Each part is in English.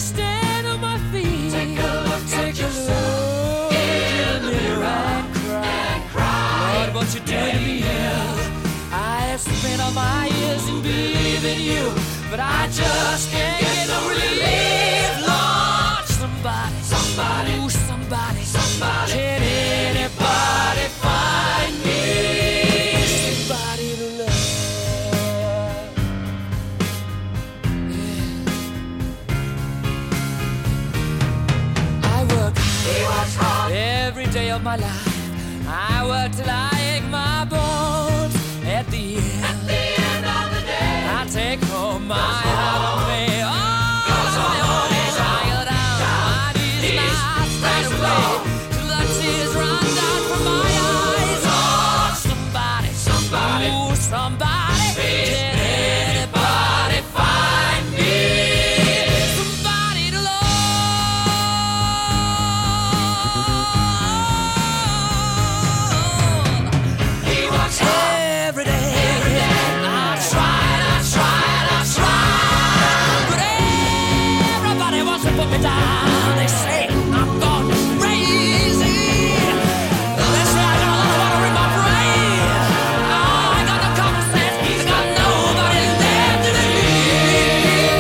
stand on my feet. Take a look Take at a yourself look in the mirror and cry. Lord, what you doing to me? I have spent all my years in believing you, but I just can't get no relief. Lord, somebody, ooh, somebody, can anybody find me somebody to love? Yeah. I work hard every day of my life. I work till I ache my bones. At the end of the day, I take home my heart of me. Oh, I go down my knees and I straight away till the tears run down from my eyes. Oh, somebody, ooh, somebody, can anybody find me somebody to love? He works hard Every day. I tried, but everybody wants to put me down. They say I'm gone crazy. They say I got a lot of water in my brain. Oh, I got no common sense. I got nobody left to believe.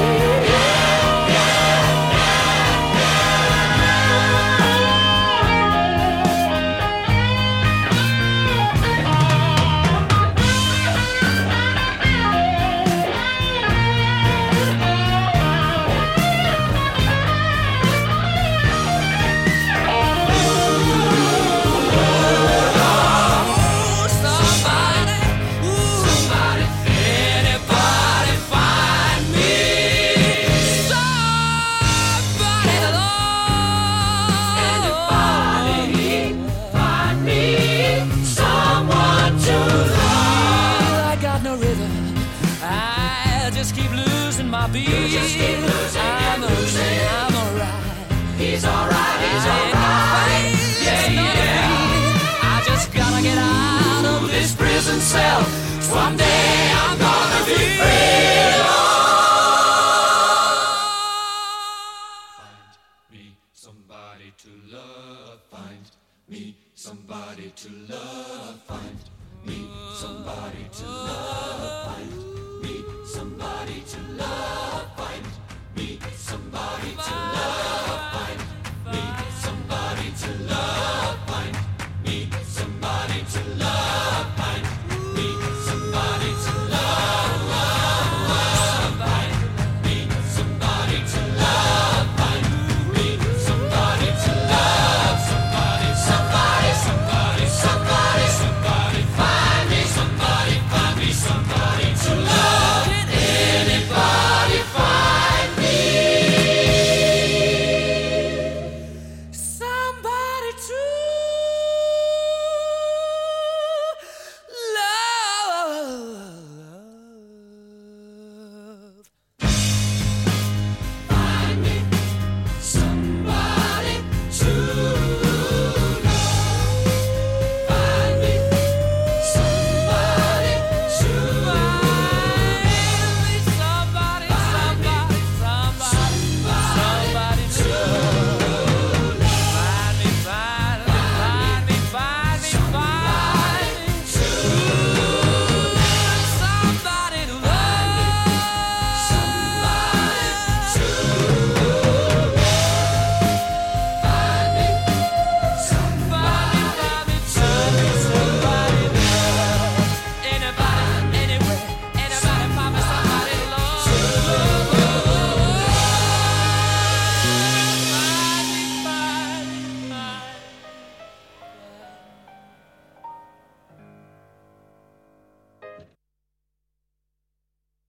Somebody, anybody find me somebody to love? Anybody find me someone to love? I got no rhythm. I just keep losing my beat. You just keep losing and I'm losing. I'm alright. He's alright, he's I ain't alright. afraid, Yeah, it's not yeah. afraid. I just gotta get out of this prison cell. Someday I'm gonna be free. Find me somebody to love. Find me somebody to love. Find me somebody to love. Find me somebody to love.